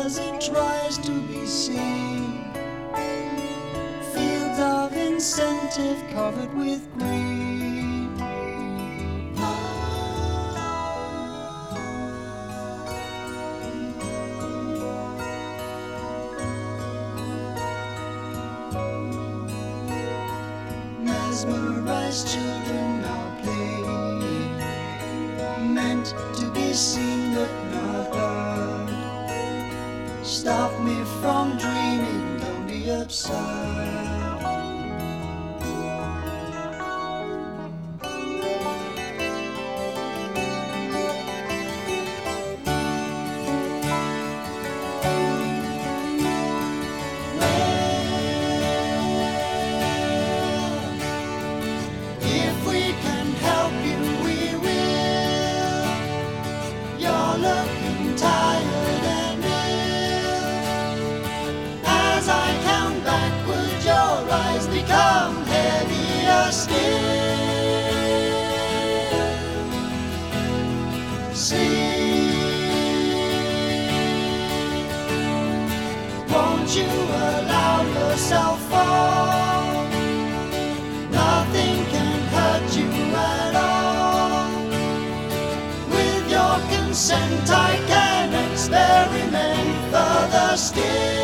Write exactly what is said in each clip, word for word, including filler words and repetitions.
as it tries to be seen. Fields of incentive covered with green. Mesmerized children are playing, meant to be seen but not heard. Stop me from dreaming, don't be absurd. Looking tired and ill. As I count backward, your eyes become heavier still. Sleep, won't you allow yourself fall? Nothing can hurt you at all. With your consent I can experiment further still.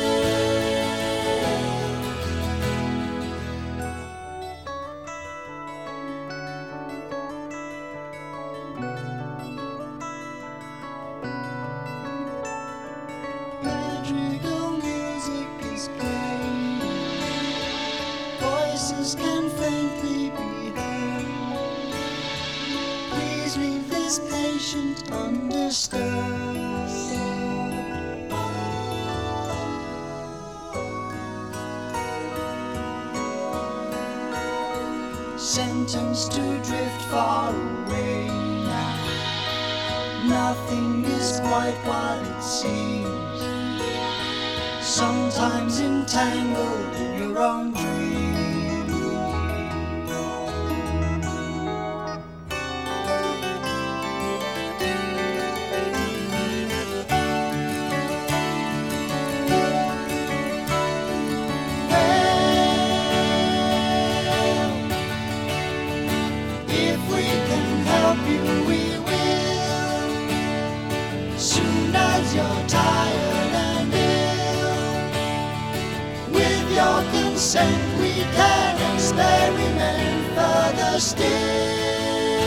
Madrigal music is playing, voices can faintly be heard. Please leave this patient undisturbed. Sentenced to drift far away now. Nothing is quite what it seems. Sometimes entangled in your own dreams. Soon as you're tired and ill, with your consent we can experiment further still.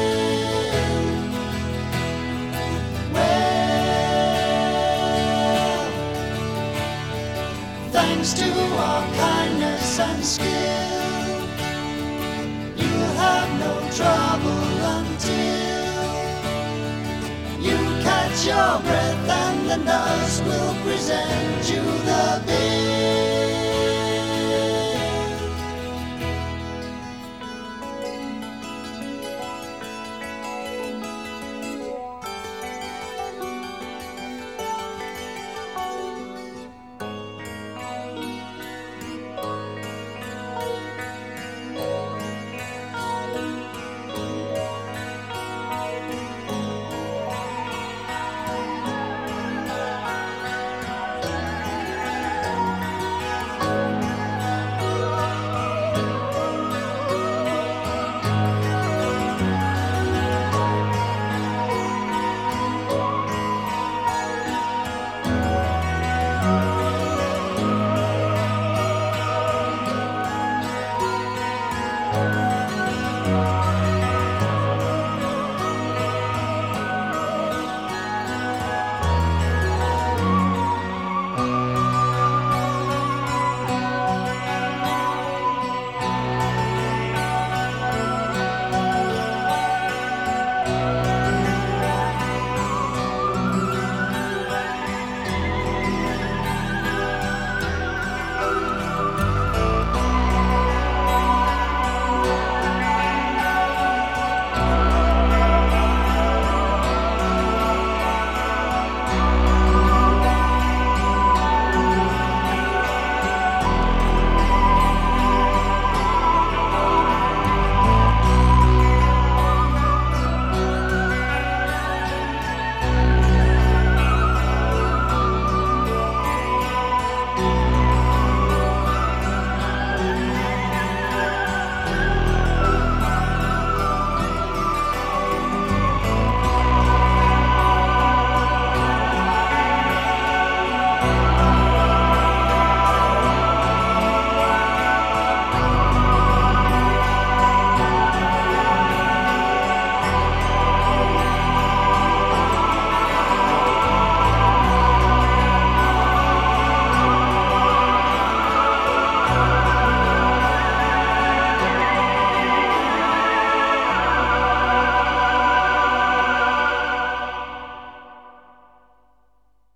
Well, thanks to our kindness and skill, you'll have no trouble until you catch your breath and the nurse will present you the bill.